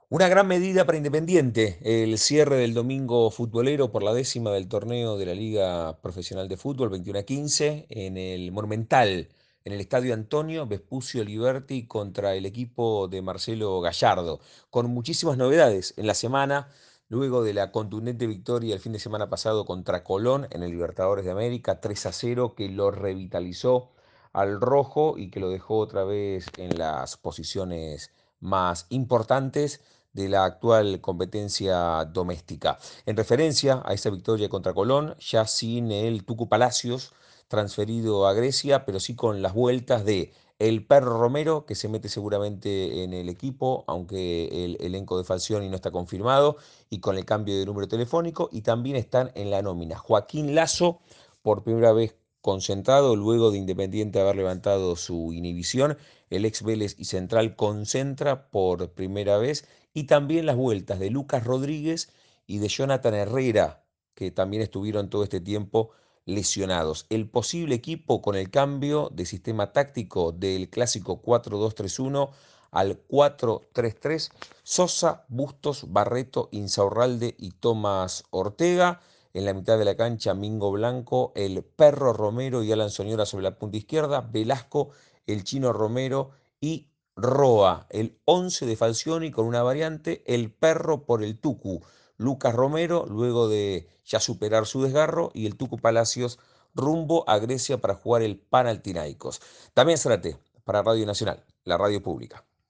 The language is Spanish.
Una gran medida para Independiente, el cierre del domingo futbolero por la décima del torneo de la Liga Profesional de Fútbol 21 a 15 en el Monumental, en el Estadio Antonio Vespucio Liberti contra el equipo de Marcelo Gallardo, con muchísimas novedades en la semana, luego de la contundente victoria el fin de semana pasado contra Colón en el Libertadores de América 3 a 0, que lo revitalizó al rojo y que lo dejó otra vez en las posiciones más importantes de la actual competencia doméstica. En referencia a esa victoria contra Colón, ya sin el Tucu Palacios transferido a Grecia, pero sí con las vueltas de el Perro Romero, que se mete seguramente en el equipo, aunque el elenco de Falcioni no está confirmado, y con el cambio de número telefónico, y también están en la nómina Joaquín Lazo, por primera vez concentrado, luego de Independiente haber levantado su inhibición, el ex Vélez y Central concentra por primera vez, y también las vueltas de Lucas Rodríguez y de Jonathan Herrera, que también estuvieron todo este tiempo lesionados. El posible equipo con el cambio de sistema táctico del clásico 4-2-3-1 al 4-3-3, Sosa, Bustos, Barreto, Insaurralde y Tomás Ortega. En la mitad de la cancha, Mingo Blanco, el Perro Romero y Alan Soñora sobre la punta izquierda, Velasco, el Chino Romero y Roa, el 11 de Falcioni con una variante, el Perro por el Tucu, Lucas Romero luego de ya superar su desgarro y el Tucu Palacios rumbo a Grecia para jugar el Panathinaikos. También Zárate para Radio Nacional, la radio pública.